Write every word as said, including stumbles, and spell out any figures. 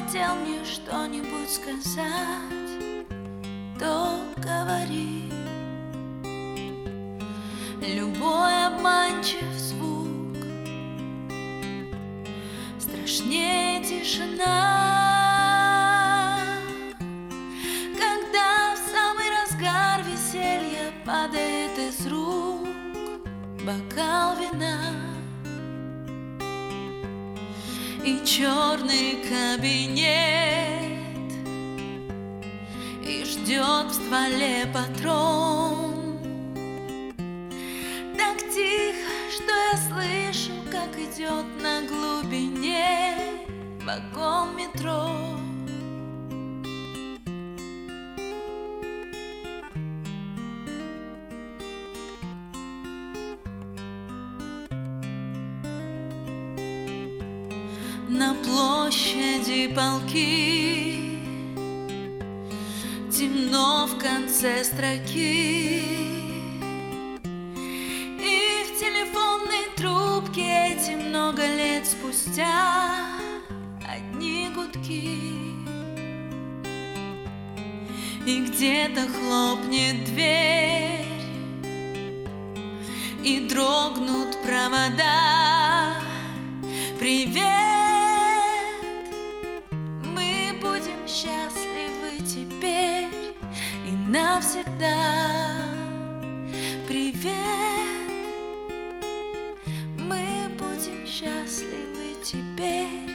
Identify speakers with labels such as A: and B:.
A: хотел мне что-нибудь сказать, то говори. Любой обманчив звук страшнее тишина, когда в самый разгар веселья падает из рук бокал вина. И черный кабинет, и ждет в стволе патрон. Так тихо, что я слышу, как идет на глубине вагон метро. На площади полки, темно в конце строки, и в телефонной трубке эти много лет спустя одни гудки. И где-то хлопнет дверь, и дрогнут провода. Привет! Счастливы теперь и навсегда. Привет, мы будем счастливы теперь